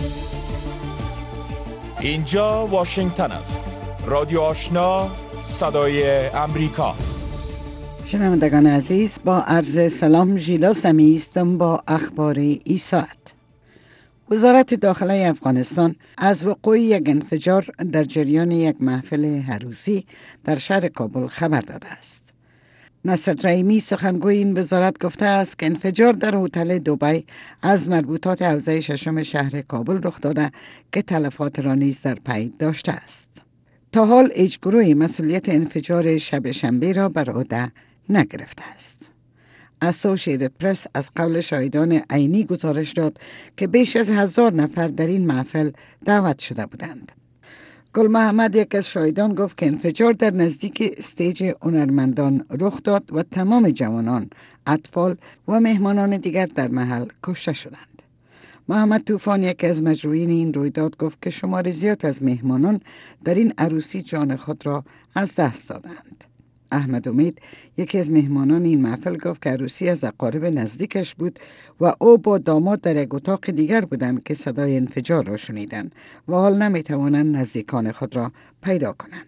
اینجا واشنگتن است. رادیو آشنا، صدای امریکا. شنوندگان عزیز، با عرض سلام ژیلا سمی هستم با اخبار این ساعت. وزارت داخله افغانستان از وقوع یک انفجار در جریان یک محفل عروسی در شهر کابل خبر داده است. نصرت رحیمی سخنگوی این وزارت گفته است که انفجار در هتل دبی از مربوطات حوزه ششم شهر کابل رخ داده که تلفات را نیز در پی داشته است. تا حال هیچ گروهی مسئولیت انفجار شب شنبه را بر عهده نگرفته است. اسوسییتد پرس از قول شاهدان عینی گزارش داد که بیش از 1000 نفر در این محفل دعوت شده بودند. گل محمد، یک از شاهدان، گفت که انفجار در نزدیک استیج هنرمندان رخ داد و تمام جوانان، اطفال و مهمانان دیگر در محل کشته شدند. محمد طوفان، یک از مجروحین این رویداد، گفت که شمار زیاد از مهمانان در این عروسی جان خود را از دست دادند. احمد امید، یکی از مهمانان این محفل، گفت که عروسی از اقارب نزدیکش بود و او با داماد در یک اتاق دیگر بودند که صدای انفجار را شنیدند و حال نمیتوانند نزدیکان خود را پیدا کنند.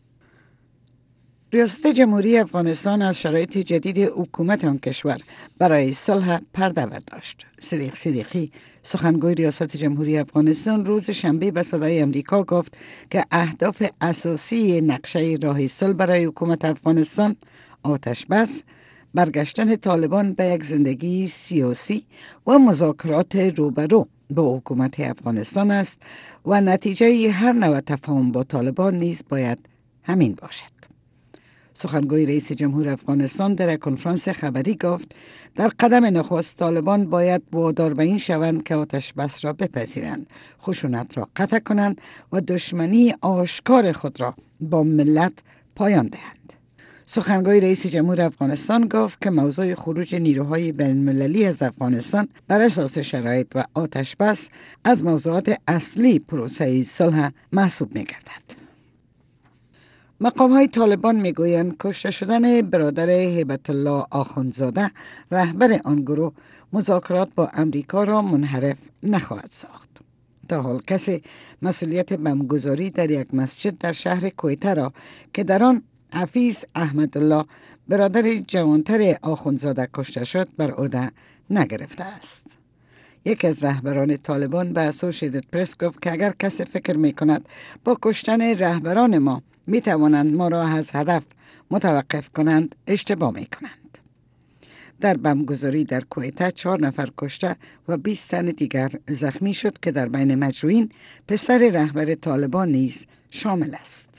ریاست جمهوری افغانستان از شرایط جدید حکومت آن کشور برای صلح پرده برداشت. صدیق صدیقی، سخنگوی ریاست جمهوری افغانستان، روز شنبه به صدای امریکا گفت که اهداف اساسی نقشه راه صلح برای حکومت افغانستان آتش بس، برگشتن طالبان به یک زندگی سیاسی و مذاکرات روبرو با حکومت افغانستان است و نتیجه هر نوع تفاهم با طالبان نیز باید همین باشد. سخنگوی رئیس جمهور افغانستان در کنفرانس خبری گفت در قدم نخست طالبان باید وادار به این شوند که آتش بس را بپذیرند، خشونت را قطع کنند و دشمنی آشکار خود را با ملت پایان دهند. سخنگوی رئیس جمهور افغانستان گفت که موضوع خروج نیروهای بین‌المللی از افغانستان بر اساس شرایط و آتش بس از موضوعات اصلی پروسه صلح محسوب می‌گردد. مقام‌های طالبان میگویند کشته شدن برادر هیبت الله آخوندزاده، رهبر آن گروه، مذاکرات با امریکا را منحرف نخواهد ساخت. تا حال کسی مسئولیت بمبگذاری در یک مسجد در شهر کویته را که در آن حفیظ احمدالله، برادر جوانتر آخوندزاده، کشته شد بر عهده نگرفته است. یکی از رهبران طالبان به اسوسییتد پرس گفت که اگر کسی فکر می کند با کشتن رهبران ما می توانند ما را از هدف متوقف کنند، اشتباه می کنند. در بمبگذاری در کویته 4 نفر کشته و 20 تن دیگر زخمی شد که در بین مجروحین پسر رهبر طالبان نیز شامل است.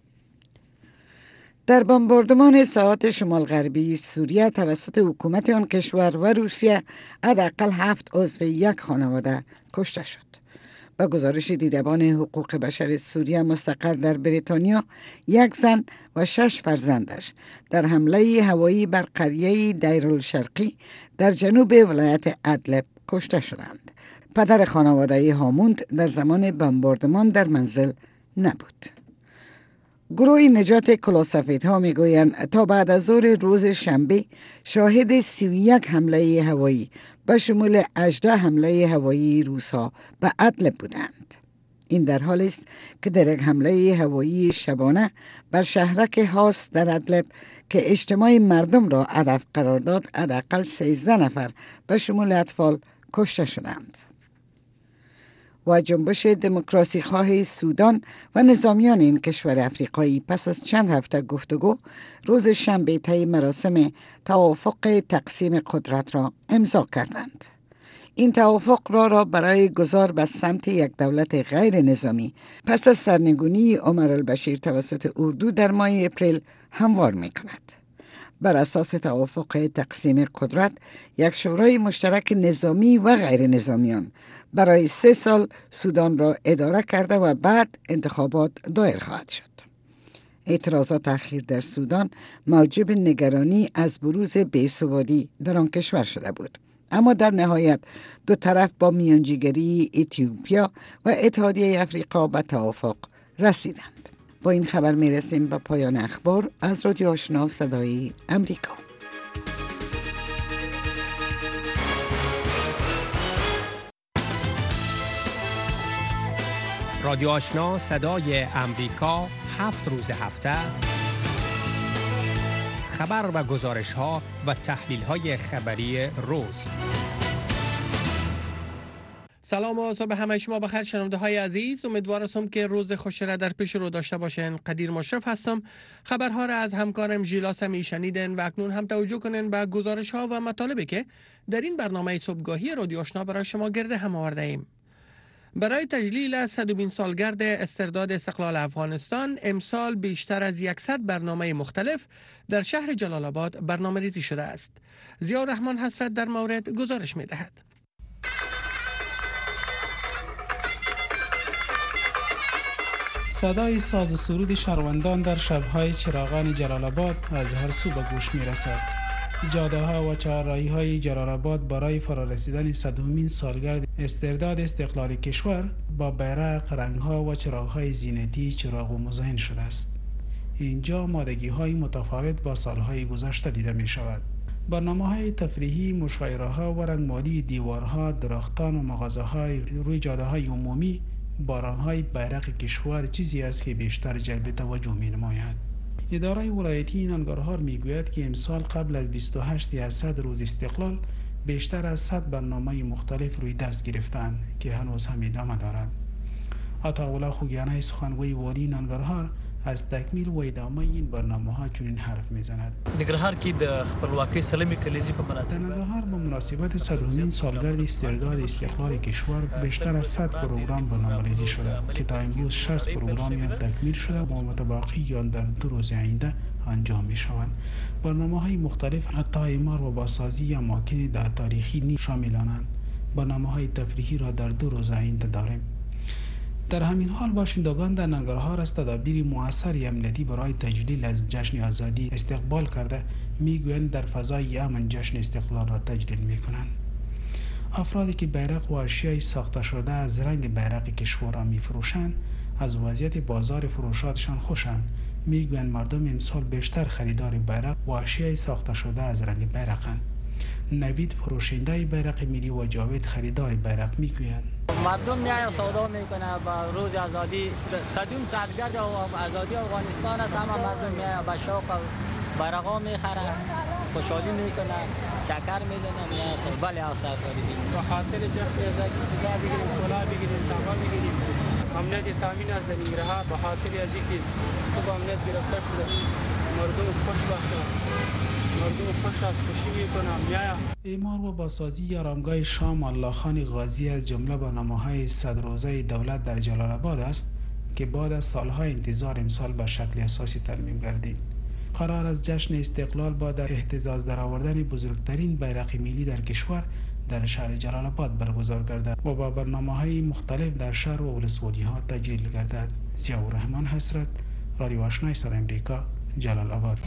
در بمباردمان ساحات شمال غربی سوریه توسط حکومت آن کشور و روسیه حداقل 7 عضو یک خانواده کشته شد. با گزارش دیدبان حقوق بشر سوریه مستقر در بریتانیا، 1 زن و 6 فرزندش در حمله هوایی بر قریه دیرالشرقی در جنوب ولایت ادلب کشته شدند. پدر خانواده هاموند در زمان بمباردمان در منزل نبود. گروه نجات کلاسفیدها میگویند تا بعد از ظهر روز شنبه شاهد 31 حمله هوایی به شمول 18 حمله هوایی روس‌ها به ادلب بودند. این در حالی است که در یک حمله هوایی شبانه بر شهرک هاس در ادلب که اجتماع مردم را هدف قرار داد، حداقل 13 نفر به شمول اطفال کشته شدند. و جنبش دموکراسی خواه سودان و نظامیان این کشور افریقایی پس از چند هفته گفتگو روز شنبه طی مراسم توافق تقسیم قدرت را امضا کردند. این توافق را برای گذار به سمت یک دولت غیر نظامی پس از سرنگونی عمر البشیر توسط اردو در ماه اپریل هموار می کند. بر اساس توافق تقسیم قدرت، یک شورای مشترک نظامی و غیر نظامیان برای 3 سال سودان را اداره کرده و بعد انتخابات دایر خواهد شد. اعتراضات اخیر در سودان موجب نگرانی از بروز بی‌ثباتی در آن کشور شده بود. اما در نهایت دو طرف با میانجیگری اتیوپیا و اتحادیه افریقا به توافق رسیدند. با این خبر میرسیم به پایان اخبار از رادیو آشنا صدای امریکا. رادیو آشنا صدای امریکا 7 روز هفته خبر و گزارش ها و تحلیل های خبری روز. سلام و صبح همه شما بخیر شنونده های عزیز. امیدوارم که روز خوشی را در پیش رو داشته باشین. قدیر مشرف هستم. خبرها را از همکارم ژیلاس می شنیدن و اکنون هم توجه کنین به گزارش ها و مطالبی که در این برنامه صبحگاهی رادیو آشنا برای شما گرد هم آورده ایم. برای تجلیل 100مین سالگرد استرداد استقلال افغانستان امسال بیشتر از 100 برنامه مختلف در شهر جلال آباد برنامه ریزی شده است. ضیاءالرحمن حسرت در مورد گزارش می دهد. صدای ساز و سرود شهروندان در شب‌های چراغان جلال آباد از هر سو به گوش می‌رسد. جاده‌ها و چهارراهی‌های جلال آباد برای فرارسیدن 100مین سالگرد استرداد استقلال کشور با بیرق، رنگ‌ها و چراغ‌های زینتی چراغ و مزین شده است. اینجا مادگی‌های متفاوت با سال‌های گذشته دیده می‌شود. برنامه‌های تفریحی، مشاعره‌ها و رنگمالی دیوارها، درختان و مغازه‌های روی جاده‌های عمومی با رنگ‌های بیرق کشور چیزی است که بیشتر جلب توجه می‌نماید. اداره ولایتی ننگرهار میگوید که امسال قبل از 28 اسد روز استقلال بیشتر از 100 برنامه مختلف روی دست گرفتند که هنوز هم ادامه دارد. عطاالله خوگیانی سخنگوی والی ننگرهار از تکمیل و ادامه این برنامه‌ها چنین حرف می‌زند. ننګرهار کې د خپلواکۍ سلمې کلیزې په مناسبت ننگرهار به مناسبت 100مین سالگرد استرداد استقلال کشور بیشتر از 100 پروگرام برنامه‌ریزی شده که تا امروز 60 پروگرام یا تکمیل شده و متبقی آن در 2 روز آینده انجام می‌شوند. برنامه‌های مختلف حتی اعمار و بازسازی اماکن در تاریخی شاملانند. برنامه‌های تفریحی را در 2 روز آینده داریم. در همین حال باشندگان در ننگرهار از تدابیر مؤثر امنیتی برای تجلیل از جشن آزادی استقبال کرده میگویند در فضای امن جشن استقلال را تجلیل میکنند. افرادی که بیرق و اشیای ساخته شده از رنگ بیرق کشور را میفروشند از وضعیت بازار فروشاتشان خوشند. میگویند مردم امسال بیشتر خریدار بیرق و اشیای ساخته شده از رنگ بیرقند. نوید فروشنده بیرق ملی و جاوید خریدار بیرق میگویند مردم میایه سودا میکنه با روز آزادی 100م سالگرد آزادی افغانستان است. همه مردم میایه با شوق بیرقا میخره، خوشحالی میکنه، چکر میزنه، میایه سودا. بله آثار داریم به خاطر جشن آزادی چیزا بگیریم، کلا بگیریم، تمام بگیریم. امنیت تامین است در ننگرهار به خاطر از اینکه خوب امنیت گرفته شده، مردم خوش باشه، مردم خوش است، خوشی میکنم میایه. اعمار و بازسازی آرامگاه شام الله خان غازی از جمله برنامه‌های 100 روزه دولت در جلال آباد است که بعد از سالهای انتظار امسال به شکل اساسی ترمیم گردید. قرار از جشن استقلال بعد از اهتزاز درآوردن بزرگترین بیرق ملی در کشور در شهر جلال آباد برگزار گردد و با برنامه‌های مختلف در شهر و ولسوالی‌ها تجلیل گردد. ضیاءالرحمن حسرت، رادیو آشنا صدای امریکا، جلال آباد.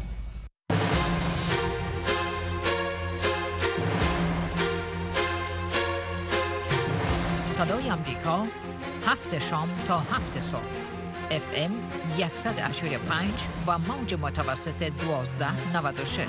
صدای امریکا 7 شام تا 7 صبح FM 100.5 و موج متوسط 1296.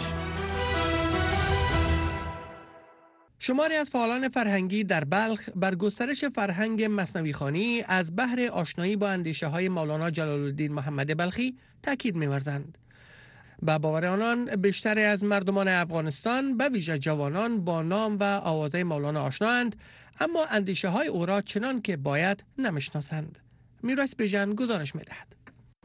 شماری از فعالان فرهنگی در بلخ بر گسترش فرهنگ مثنوی خوانی از بحر آشنایی با اندیشه های مولانا جلال الدین محمد بلخی تاکید می‌ورزند. به باور آنان بیشتر از مردمان افغانستان به ویژه جوانان با نام و آوازه مولانا آشنااند، اما اندیشه های او را چنان که باید نمیشناسند. میراث بیژن گزارش میدهد.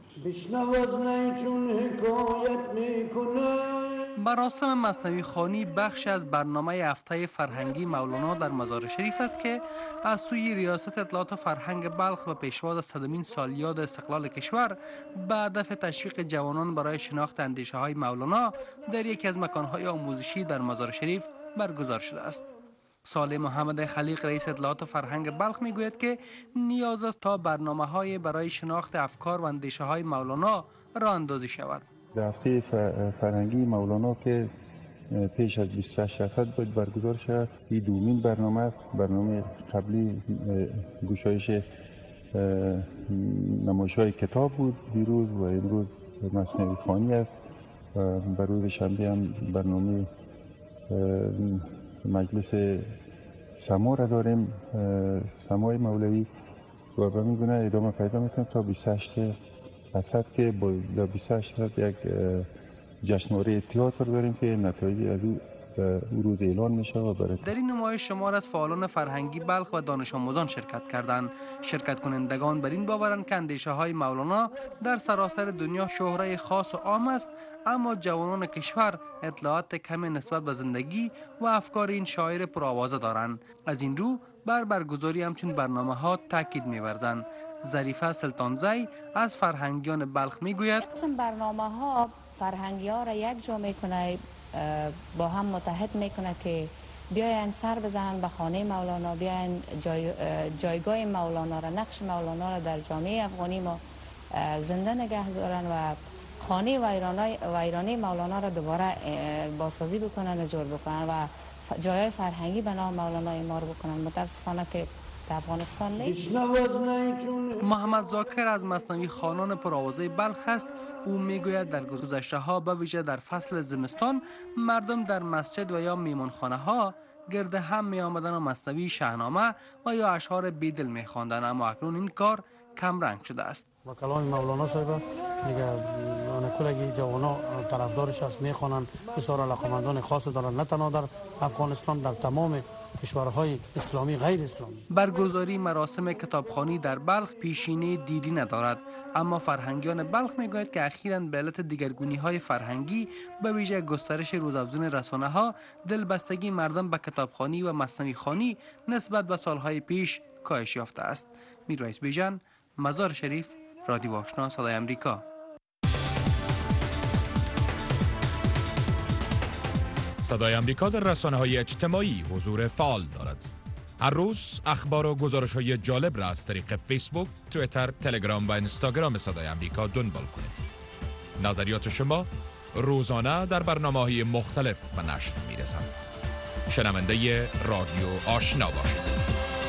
مراسم مثنوی خوانی بخش از برنامه هفته فرهنگی مولانا در مزار شریف است که از سوی ریاست اطلاعات فرهنگ بلخ به پیشواز 100مین سالیاد استقلال کشور به هدف تشویق جوانان برای شناخت اندیشه های مولانا در یکی از مکانهای آموزشی در مزار شریف برگزار شده است. صالح محمد خلیق رئیس اطلاعات فرهنگ بلخ میگوید که نیاز است تا برنامه‌های برای شناخت افکار و اندیشه‌های مولانا راه اندازی شود. در هفته فرهنگی مولانا که پیش از 28 اسد باید برگزار شود، این دومین برنامه قبلی گشایش نمایش‌های کتاب بود دیروز و امروز مثنوی خوانی است و بر روز شنبه هم برنامه مجلس سما را داریم، سمای مولوی و به میگونه ادامه پیدا میکنه تا 28 اسد که با 28 اسد یک جشنواره تئاتر داریم که نتایج از او روز اعلان میشه و برای در این نمایش شمار از فعالان فرهنگی بلخ و دانش آموزان شرکت کردند. شرکت کنندگان بر این باورند که اندیشه های مولانا در سراسر دنیا شهره خاص و عام است، اما جوانان کشور اطلاعات کمی نسبت به زندگی و افکار این شاعر پرآوازه دارند. از این رو بر برگزاری همچون برنامه ها تاکید می‌ورزند. ظریفه سلطانزی از فرهنگیان بلخ میگوید برنامه ها فرهنگی ها را یک جا میکنه، با هم متحد میکنه که بیاین سر بزنن به خانه مولانا، بیاین جایگاه مولانا را، نقش مولانا را در جامعه افغانی ما زنده نگه دارن و خانه ویرانه مولانا را دوباره بازسازی بکنن و جور بکنن و جای فرهنگی به نام مولانا اعمار بکنن. متاسفانه که در افغانستان نیست. محمد ذاکر از مثنوی خوانان پرآوازه بلخ است. او میگوید در گذشته ها به ویژه در فصل زمستان مردم در مسجد و یا میمانخانه ها گرد هم می آمدن و مثنوی شاهنامه و یا اشعار بیدل می خواندند، اما اکنون این کار کم رنگ شده است. با کلام مولانا صاحب دیگه کلگی جوانا طرفدارش است، میخوانن، بسیار علاقمندان خاص دارن، نه تنها در افغانستان، در تمام کشورهای اسلامی غیر اسلامی. برگزاری مراسم کتابخوانی در بلخ پیشینه دیری ندارد، اما فرهنگیان بلخ میگوید که اخیراً به علت دیگرگونی های فرهنگی به ویژه گسترش روزافزون رسانه ها دلبستگی مردم به کتابخوانی و مثنوی خوانی نسبت به سالهای پیش کاهش یافته است. میرواعظ بیژن، مزار شریف، رادیو آشنا، صدای امریکا. صدای امریکا در رسانه‌های اجتماعی حضور فعال دارد. هر روز اخبار و گزارش‌های جالب را از طریق فیسبوک، توییتر، تلگرام و اینستاگرام صدای امریکا دنبال کنید. نظریات شما روزانه در برنامه‌های مختلف به نشر می‌رسند. شنونده رادیو آشنا باشید.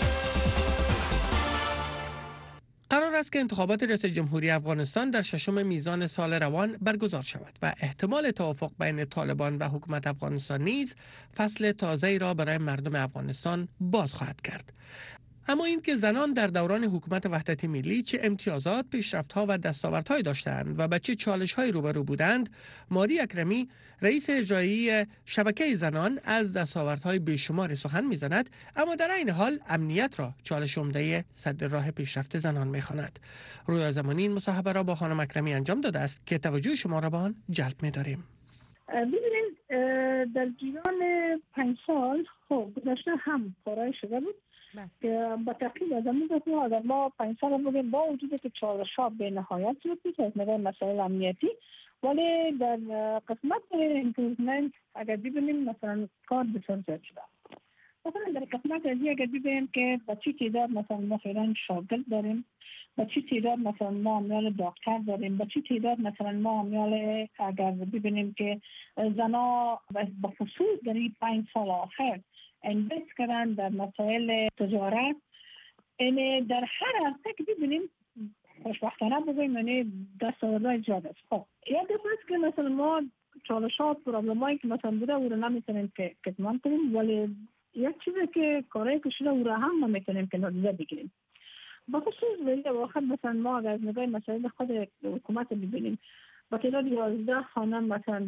قرار است که انتخابات ریاست جمهوری افغانستان در 6 میزان سال روان برگزار شود و احتمال توافق بین طالبان و حکومت افغانستان نیز فصل تازه‌ای را برای مردم افغانستان باز خواهد کرد. اما این که زنان در دوران حکومت وحدت ملی چه امتیازات، پیشرفت‌ها و دستاوردهایی داشتند و با چه چالش‌هایی روبرو بودند، ماری اکرمی، رئیس اجرایی شبکه زنان، از دستاوردهای بیشمار سخن می‌زند، اما در این حال امنیت را چالش عمده سد راه پیشرفت زنان می‌خواند. رویا زمانی این مصاحبه را با خانم اکرمی انجام داده است که توجه شما را به آن جلب می‌داریم. ببینید، در جریان 5 سال گذشته هم کارهای شده بود که با تحقیق از امروز اگر ما 5 سال بودیم، با وجود که چالش‌ها به نهایت رسید از نظر مسائل امنیتی، ولی در قسمت امپروومنت اگر ببینیم مثلا کار بسیار زیاد شده. مثلا در قسمت ازی اگر ببینیم که با چی تعداد مثلا ما فعلا شاگرد داریم، با چی تعداد مثلا ما امیال دکتر داریم، با چی تعداد مثلا ما امیال اگر ببینیم که زنا با خصوص در این 5 سال آخر انوست کردن در مسائل تجارت، یعنی در هر عرصه که ببینیم خوشبختانه بگویم یعنی دستاوردهای زیاد است. خب یک دفعه است که مثلا ما چالشات پرابلمایی که مثلا بوده او رو نمیتونیم که کتمان کنیم، ولی یک چیزی که کارایی که شده او رو هم نمیتونیم که نادیده بگیریم. بخصوص ولی واقعا مثلا ما اگر از نگاه مسائل خود حکومت ببینیم، با تعداد 11 خانم مثلا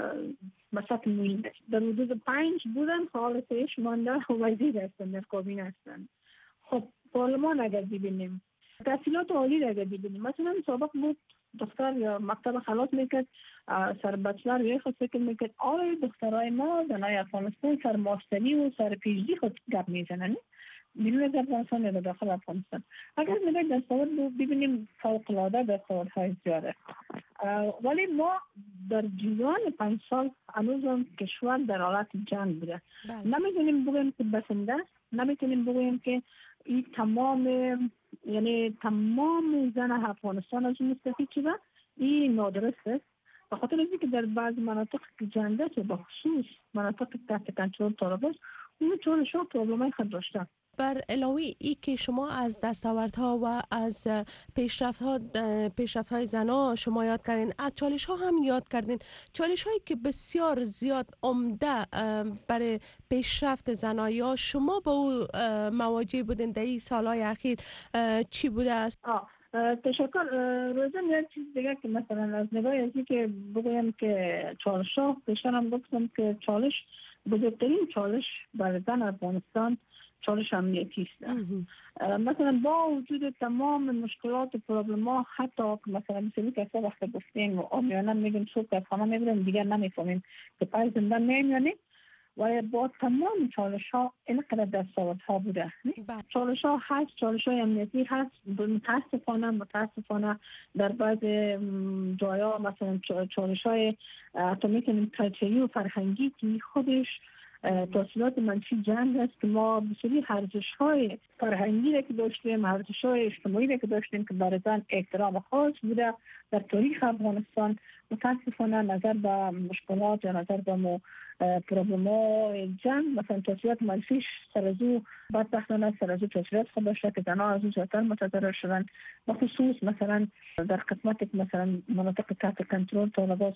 به سطح مهم در حدود 5 بودن، حال 3 مانده وزیر هستن، در کابینه هستن. خب پارلمان اگر ببینیم، تحصیلات عالی اگر ببینیم، مثلا سابق بود دختر یا مکتب خلاص میکرد، سر بچلر یا خود فکر میکرد آره دخترای ما زنای افغانستان سر ماستری و سر پیشدی خود گپ میزنن بیرون از افغانستان یا داخل افغانستان. اگر نگاه دستاورد ببینیم فوق‌العاده دستاوردهای زیاده، ولی ما در جریان 5 سال هنوز کشور در حالت جنگ بوده. نمیتونیم بگوییم که بسنده است، نمیتونیم بگوییم که این تمام زن افغانستان از مستفید شده، این نادرست است. به خاطر اینکه در بعض مناطق که جنگ است، به خصوص مناطق تحت کنترل طالبان، این چالش ها پرابلم های خود داشته. بر علاوه ای که شما از دستاوردها و از پیشرفت‌های زنان شما یاد کردین، از چالش ها هم یاد کردین، چالش هایی که بسیار زیاد عمده برای پیشرفت زنان یا شما با او مواجه بودین در این سالهای اخیر چی بوده است؟ تشکر. روزم یک چیز دیگه که مثلا از نگاه ازی که بگویم که چالش ها بیشتر هم گفتم که چالش بزرگترین چالش برای زن افغانستان چالش امنیتی است. مثلا با وجود تمام مشکلات و پرابلم ها، حتی مثلا مثل که وقت گفتیم و آمیانه میگیم صبح که خانه میبریم دیگر نمیفهمیم که پای زندان میمیانیم و با تمام چالش ها اینقدر دستاوردها بوده. چالش ها هست، چالش های امنیتی هست. متاسفانه در بعض جایا مثلا چالش های حتی میتونیم کلچری و فرهنگی که خودش تاثیرات منفی جنگ است که ما بسیاری ارزش های فرهنگی را که داشتیم، ارزش های اجتماعی را که داشتیم که برای زن احترام خاص بوده در تاریخ افغانستان، متاسفانه نظر به مشکلات یا نظر به پروبلم های جنگ مثلا تاثیرات منفیش سر از او بدبختانه سر از او تاثیرات خود داشته که زنها از او زیادتر متضرر شدن. بخصوص مثلا در قسمت مثلا مناطق تحت کنترل طالبان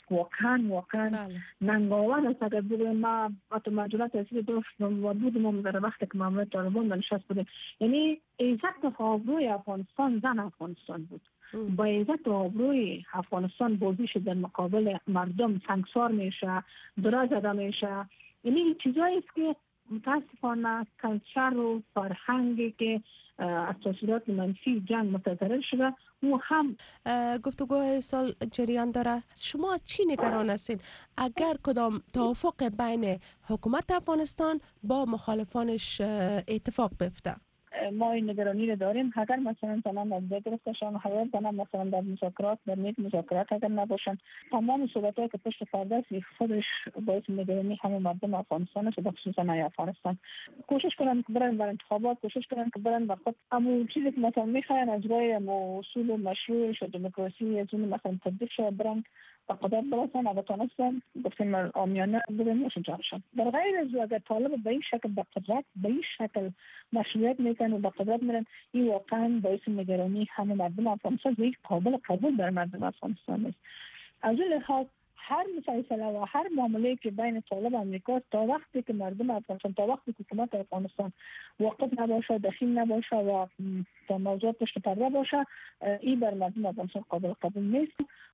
واقعا ننگاور است. اگر بگویم ما مجلات اصلی داشتم و بودم در وقت که مامورات طالبان نشست بودیم، یعنی عزت و آبروی افغانستان زن افغانستان بود. با عزت و آبروی افغانستان بازیش در مقابل مردم سنگسار میشه، دراز زده میشه. یعنی چیزایی است که متاسفانه کلچر و فرهنگی که از تاثیرات منفی جنگ متضرر شده او هم گفتگوهای سال جریان داره. شما چی نگران هستین اگر کدام توافق بین حکومت افغانستان با مخالفانش اتفاق بیفته؟ ما این نگرانی رو داریم. اگر مثلا زنان از بین گرفته شدن، اگر زنان مثلا در مذاکرات در نیت مذاکرات اگر نباشن، تمام صحبتایی که پشت پرده است خودش باعث نگرانی همه مردم افغانستان است و خصوصا زنان افغانستان. کوشش کنن که برن بر انتخابات، کوشش کنن که برن بر خود همون چیزی که مثلا میخواین از روی اصول مشروعش و دموکراسی از اون مثلا تطبیق شه برن و قدرت برسن. اگر تونستن گفتیم آمیانه بودن میشه جانشان. در غیر از اگر طالب به این شکل به قدرت به این شکل مشروعیت میکنن و به قدرت میرن، این واقعا باعث نگرانی همه مردم افغانستان و یک قابل قبول در مردم افغانستان است. از این لحاظ هر مسئله و هر معامله که بین طالب و امریکا تا وقتی که مردم افغانستان، تا وقتی که حکومت افغانستان واقف نباشه، دخیل نباشه و تا موضوعات پشت پرده باشه، این بر مردم افغانستان قابل قبول نیست.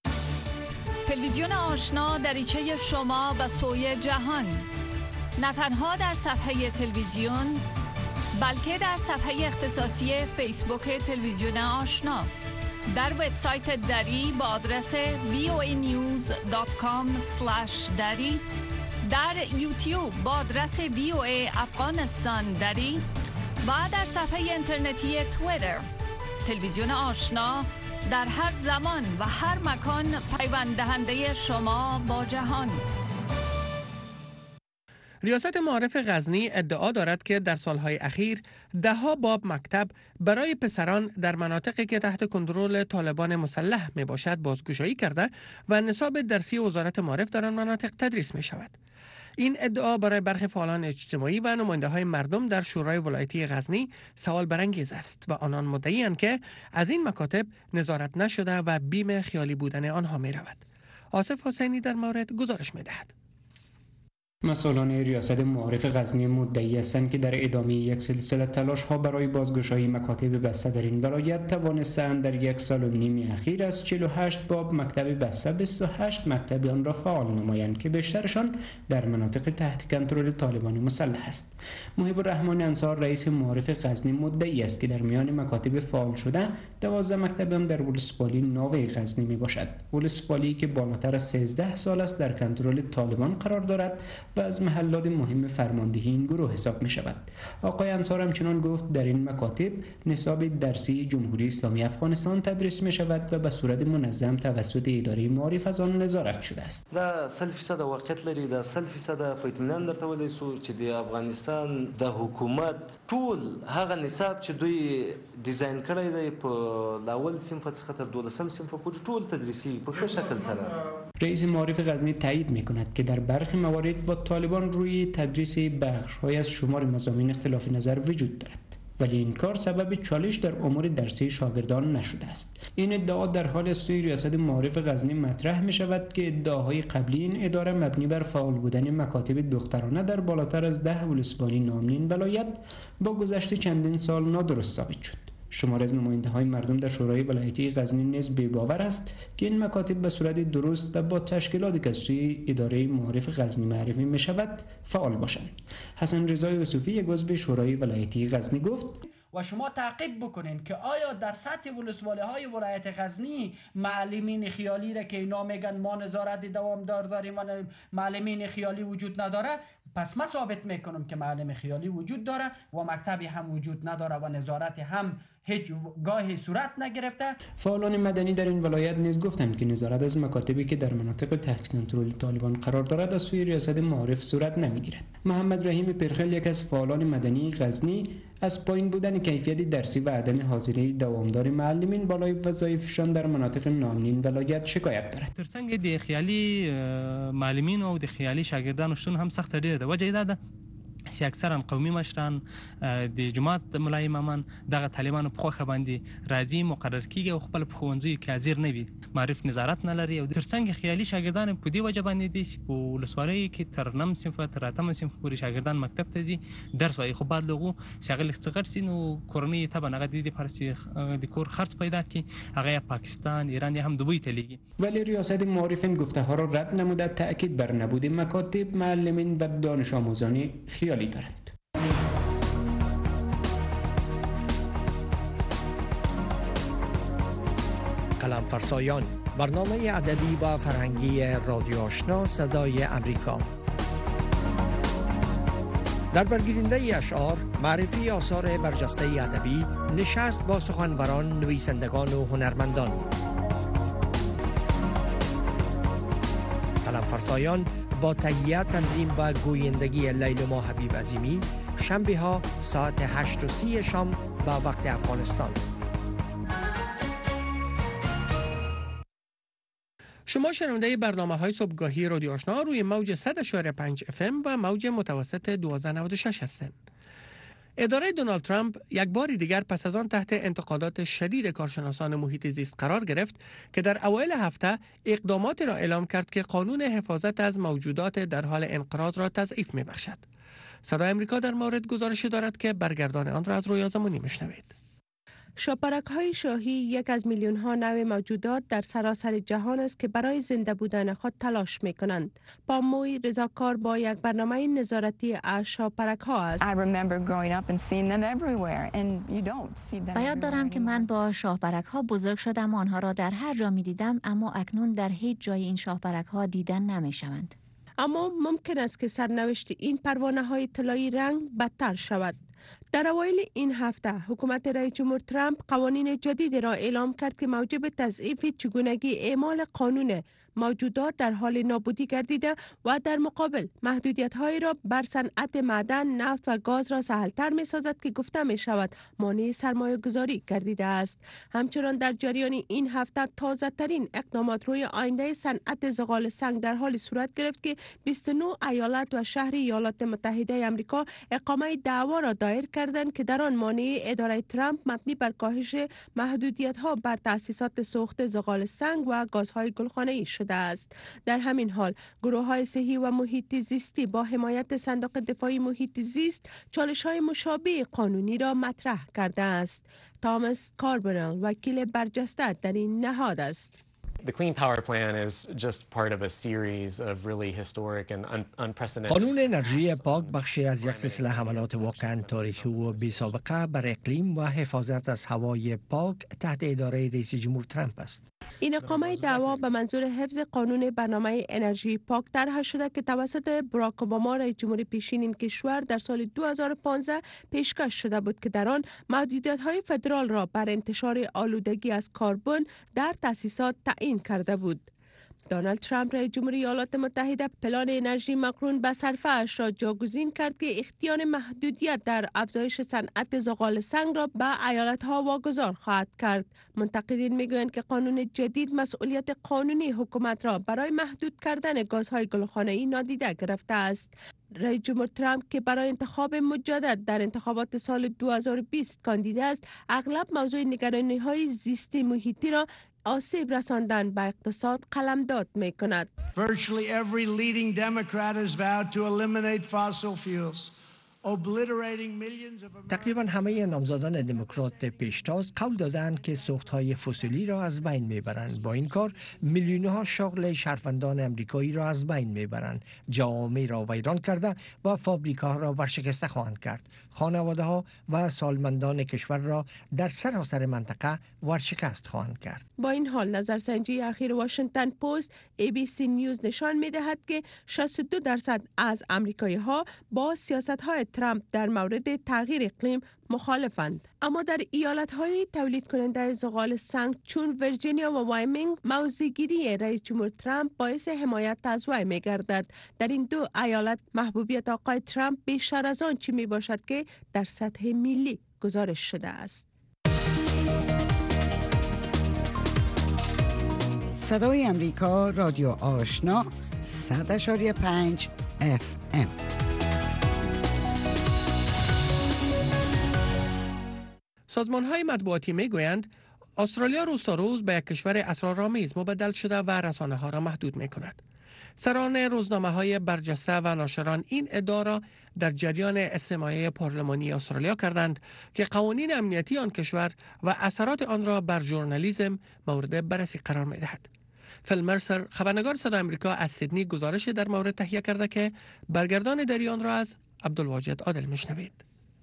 تلویزیون آشنا دریچه شما به سوی جهان، نه تنها در صفحه تلویزیون بلکه در صفحه اختصاصی فیسبوک تلویزیون آشنا، در وبسایت دری با آدرس voanews.com/dari، در یوتیوب با آدرس VOA افغانستان دری و در صفحه اینترنتی توییتر. تلویزیون آشنا در هر زمان و هر مکان پیوند دهنده شما با جهان. ریاست معارف غزنی ادعا دارد که در سالهای اخیر ده‌ها باب مکتب برای پسران در مناطقی که تحت کنترل طالبان مسلح می باشد بازگشایی کرده و نصاب درسی وزارت معارف در آن مناطق تدریس می شود. این ادعا برای برخی فعالان اجتماعی و نماینده‌های مردم در شورای ولایتی غزنی سوال برانگیز است و آنان مدعی‌اند که از این مکاتب نظارت نشده و بیم خیالی بودن آنها می رود. آصف حسینی در مورد گزارش می دهد. مسئولان ریاست معارف غزنی مدعی هستند که در ادامه یک سلسله تلاش‌ها برای بازگشایی مکاتب بسته در این ولایت توانستند در یک سال و نیم اخیر از 48 باب مکتب بسته 28 مکتب آن را فعال نمایند که بیشترشان در مناطق تحت کنترل طالبان مسلح است. محب الرحمن انصار رئیس معارف غزنی مدعی است که در میان مکاتب فعال شده 12 مکتب هم در ولسوالی ناوه غزنی می باشد. ولسوالی که بالاتر از 13 سال است در کنترل طالبان قرار دارد و از محلات مهم فرماندهی این گروه حساب می شود. آقای انصار همچنان گفت در این مکاتب نصاب درسی جمهوری اسلامی افغانستان تدریس می شود و به صورت منظم توسط اداره معارف از آن نظارت شده است. دا 100% واقعیت لري، دا 100% په اطمینان درته ویلی سو چې د افغانستان د حکومت ټول هغه نصاب چې دوی ډیزاین کړی دی په لاول صنف څخه تر 12 صنف پورې ټول تدریسي په ښه شکل سره. رئیس معارف غزنی تایید می‌کند که در برخی موارد با طالبان روی تدریس بخش‌های از شمار مضامین اختلاف نظر وجود دارد، ولی این کار سبب چالش در امور درسی شاگردان نشده است. این ادعا در حال از سوی ریاست معارف غزنی مطرح می شود که ادعاهای قبلی این اداره مبنی بر فعال بودن مکاتب دخترانه در بالاتر از 10 ولسوالی نامین ولایت با گذشت چندین سال نادرست ثابت شد. شمار از نماینده‌های مردم در شورای ولایتی غزنی نیز بی‌باور است که این مکاتب به صورت درست و با تشکیلاتی که از سوی اداره معارف غزنی معرفی می شود فعال باشند. حسن رضا یوسفی عضو شورای ولایتی غزنی گفت و شما تعقیب بکنین که آیا در سطح ولسوالی‌های ولایت غزنی معلمین خیالی را که اینا میگن ما نظارت دوامدار داریم و معلمین خیالی وجود نداره، پس ما ثابت میکنم که معلم خیالی وجود داره و مکتبی هم وجود نداره و نظارت هم هیچ گاهی صورت نگرفته. فعالان مدنی در این ولایت نیز گفتند که نظارت از مکاتبی که در مناطق تحت کنترل طالبان قرار دارد از سوی ریاست معارف صورت نمیگیرد. محمد رحیم پرخل، یک از فعالان مدنی غزنی، از پایین بودن کیفیت درسی و عدم حاضری دوامدار معلمین بالای وظایفشان در مناطق نامنین ولایت شکایت دارد. ترڅنګ د خیالي معلمین او د خیالي شاګردانو شتون هم سخت ډیر ده. وجه دا ده چې اکثرا قومي مشران د جماعت ملای امامان دغه طالبانو په خوخه باندې راځي مقرر کیږي او خپل په ښوونځیو کې حاضر نه وي، معرف نظارت نه لري او ترڅنګ خیالي شاګردان په دې وجه باندې دي چې په ولسوالیو کې تر 9 صنفه تر 8 صنفه پورې شاګردان مکتب ته ځي درس وایي، خو بعد لغو چې هغه لږ څه غټ سي نو کورنۍ ته به هغه د فارسي د کور خرڅ پیدا کړي، هغه پاکستان، ایران یا هم دوبی ته لیږي. ولی ریاست معارف این گفته ها را رد نموده تأکید بر نبود مکاتب، معلمین و دانش آموزان خیالی دارند. قلم فرسایان، برنامه ادبی و فرهنگی رادیو آشنا صدای امریکا. در برگیرنده اشعار، معرفی آثار برجسته ادبی، نشست با سخنوران، نویسندگان و هنرمندان. قلم فرسایان با تهیه، تنظیم و گویندگی لیلما حبیب عظیمی، شنبه ها ساعت 8:30 شام به وقت افغانستان. شما شنونده برنامه‌های صبحگاهی رادیو آشنا روی موج 100.5 FM و موج متوسط 1296 هستند. اداره دونالد ترامپ یک بار دیگر پس از آن تحت انتقادات شدید کارشناسان محیط زیست قرار گرفت که در اوایل هفته اقداماتی را اعلام کرد که قانون حفاظت از موجودات در حال انقراض را تضعیف می‌بخشد. صدای امریکا در مورد گزارشی دارد که برگردان آن را از رویا زمانی میشنوید. شاپرک‌های شاهی یک از میلیون‌ها نوع موجودات در سراسر جهان است که برای زنده بودن خود تلاش می‌کنند. پاموی رضاکار با یک برنامه نظارتی از شاپرک‌ها است. به یاد دارم که من با شاپرک‌ها بزرگ شدم و آنها را در هر جا می‌دیدم، اما اکنون در هیچ جای این شاپرک‌ها دیدن نمی‌شوند. اما ممکن است که سرنوشت این پروانه‌های طلایی رنگ بدتر شود. در اوایل این هفته حکومت رئیس جمهور ترامپ قوانین جدید را اعلام کرد که موجب تضعیف چگونگی اعمال قانون موجودات در حال نابودی گردیده و در مقابل محدودیت‌هایی را بر صنعت معدن، نفت و گاز را سهل‌تر می‌سازد که گفته می‌شود مانع سرمایه‌گذاری گردیده است. همچنان در جریان این هفته تازه‌ترین اقدامات روی آینده صنعت زغال سنگ در حال صورت گرفت که 29 ایالت و شهر ایالات متحده آمریکا اقامه دعوا را دایر کردند که در آن مانع اداره ترامپ مبنی بر کاهش محدودیت‌ها بر تأسیسات سوخت زغال سنگ و گازهای گلخانه‌ای شده است. در همین حال گروه‌های صحی و محیط زیستی با حمایت صندوق دفاعی محیط زیست چالش‌های مشابه قانونی را مطرح کرده است. تامس کاربرل وکیل برجسته در این نهاد است. قانون انرژی پاک بخشی از یک سلسله حملات واقعا تاریخی و بی سابقه بر اقلیم و حفاظت از هوای پاک تحت اداره رئیس جمهور ترامپ است. این اقامه دعوا به منظور حفظ قانون برنامه انرژی پاک طرح شده که توسط باراک اوباما رئیس جمهور پیشین این کشور در سال 2015 پیشکش شده بود که در آن محدودیت‌های فدرال را بر انتشار آلودگی از کربن در تأسیسات تعیین کرده بود. دونالد ترامپ رئیس جمهوری ایالات متحده پلان انرژی مقرون به صرفه اش را جاگزین کرد که اختیار محدودیت در افزایش صنعت زغال سنگ را به ایالت‌ها واگذار خواهد کرد. منتقدین میگویند که قانون جدید مسئولیت قانونی حکومت را برای محدود کردن گازهای گلخانه‌ای نادیده گرفته است. رئیس جمهور ترامپ که برای انتخاب مجدد در انتخابات سال 2020 کاندید است، اغلب موضوع نگرانی‌های زیستی محیطی را آسیب رساندن به اقتصاد قلمداد می کند. Virtually every leading Democrat has vowed to eliminate fossil fuels. تقریبا همه نامزدان دموکرات پیشتاز قول دادند که سوختهای فسیلی را از بین میبرند. با این کار میلیونها شغل شهروندان امریکایی را از بین میبرند، جوامع را ویران کرده و فابریکاها را ورشکسته خواهند کرد. خانواده ها و سالمندان کشور را در سراسر منطقه ورشکست خواهند کرد. با این حال نظرسنجی اخیر واشنگتن پست ABC نیوز نشان میدهد که 62% از امریکایی ها با سیاست های ترامپ در مورد تغییر اقلیم مخالفند. اما در ایالت‌های تولید کننده زغال سنگ چون ویرجینیا و وایمینگ، موضع‌گیری رئیس جمهور ترامپ باعث حمایت از وی می‌گردد. در این دو ایالت محبوبیت آقای ترامپ بیشتر از آن چی میباشد که در سطح ملی گزارش شده است. صدای امریکا، رادیو آشنا، 100.5 FM. سازمان‌های مطبوعاتی می‌گویند استرالیا روز تا روز به یک کشور اسرارآمیز مبدل شده و رسانه‌ها را محدود می‌کند. سران روزنامه‌های برجسته و ناشران این ادعا را در جریان استماعیه پارلمانی استرالیا کردند که قوانین امنیتی آن کشور و اثرات آن را بر ژورنالیسم مورد بررسی قرار می‌دهد. فیل مرسر، خبرنگار صدای آمریکا از سیدنی، گزارش در مورد تهیه کرده که برگردان دری آن را از عبدالواجد عادل میشنوید.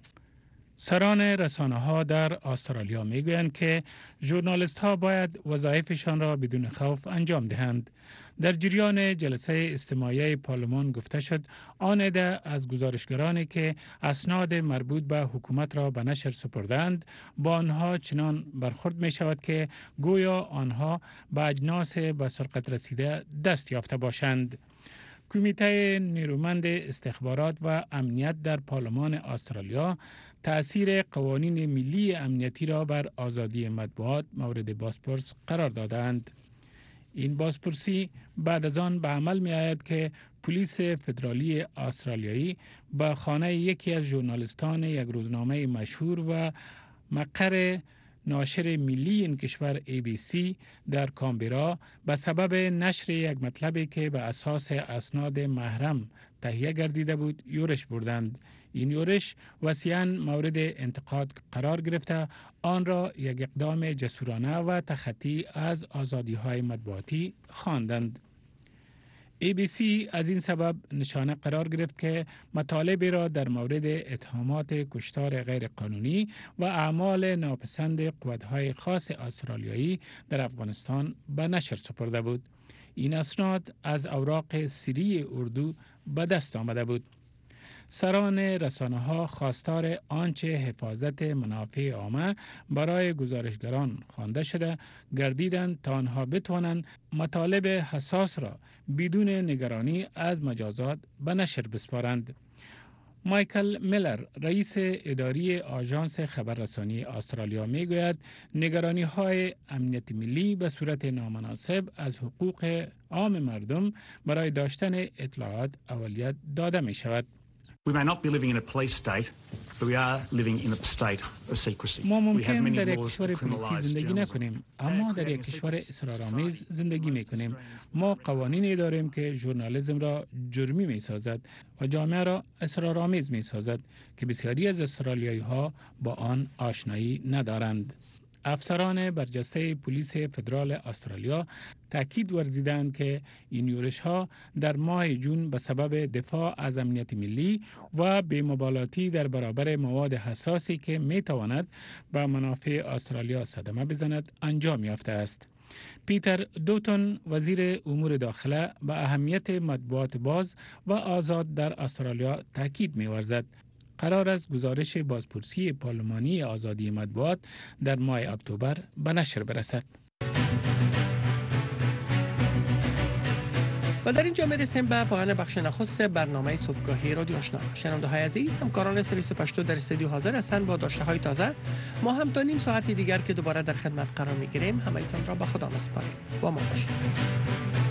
سران رسانه‌ها در استرالیا میگویند که ژورنالیست‌ها باید وظایفشان را بدون خوف انجام دهند. در جریان جلسه استماعیه پارلمان گفته شد آن عده از گزارشگرانی که اسناد مربوط به حکومت را به نشر سپردند با آنها چنان برخورد می شود که گویا آنها به اجناس به سرقت رسیده دست یافته باشند. کمیته نیرومند استخبارات و امنیت در پارلمان استرالیا تأثیر قوانین ملی امنیتی را بر آزادی مطبوعات مورد بازپرس قرار دادند. این بازپرسی بعد از آن به عمل می آید که پلیس فدرالی استرالیایی به خانه یکی از ژورنالیستان یک روزنامه مشهور و مقر ناشر ملی این کشور ABC در کامبرا به سبب نشر یک مطلبی که به اساس اسناد محرم تهیه گردیده بود یورش بردند. این یورش وسیعاً مورد انتقاد قرار گرفته آن را یک اقدام جسورانه و تخطی از آزادی‌های مطبوعاتی خواندند. ABC از این سبب نشانه قرار گرفت که مطالبی را در مورد اتهامات کشتار غیرقانونی و اعمال ناپسند قوت‌های خاص استرالیایی در افغانستان به نشر سپرده بود. این اسناد از اوراق سری اردو به دست آمده بود. سران رسانه‌ها خواستار آنچه حفاظت منافع عامه برای گزارشگران خوانده شده گردیدند تا آنها بتوانند مطالب حساس را بدون نگرانی از مجازات به نشر بسپارند. مایکل میلر، رئیس اداری آژانس خبررسانی استرالیا میگوید نگرانی‌های امنیت ملی به صورت نامناسب از حقوق عام مردم برای داشتن اطلاعات اولیت داده می شود. ما ممکن در یک کشور پلیسی زندگی نکنیم، اما در یک کشور اسرارآمیز زندگی میکنیم. ما قوانینی داریم که ژورنالیسم را جرمی میسازد و جامعه را اسرارآمیز میسازد که بسیاری از استرالیایی ها با آن آشنایی ندارند. افسران برجسته پلیس فدرال استرالیا تاکید ورزیدند که این یورش‌ها در ماه جون به سبب دفاع از امنیت ملی و بی‌مبالاتی در برابر مواد حساسی که می‌تواند به منافع استرالیا صدمه بزند انجام یافته است. پیتر دوتون، وزیر امور داخله، به اهمیت مطبوعات باز و آزاد در استرالیا تاکید می‌ورزد. قرار است گزارش بازپرسی پارلمانی آزادی مطبوعات در ماه اکتبر به نشر برسد. و در اینجا میرسیم به پایان بخش نخست برنامه صبحگاهی رادیو آشنا. شنونده های عزیز، همکاران سرویس پشتو در استودیو حاضر هستند با داشته های تازه. ما هم تا نیم ساعتی دیگر که دوباره در خدمت قرار میگیریم همایتان را به خدا میسپاریم. با ما باشید.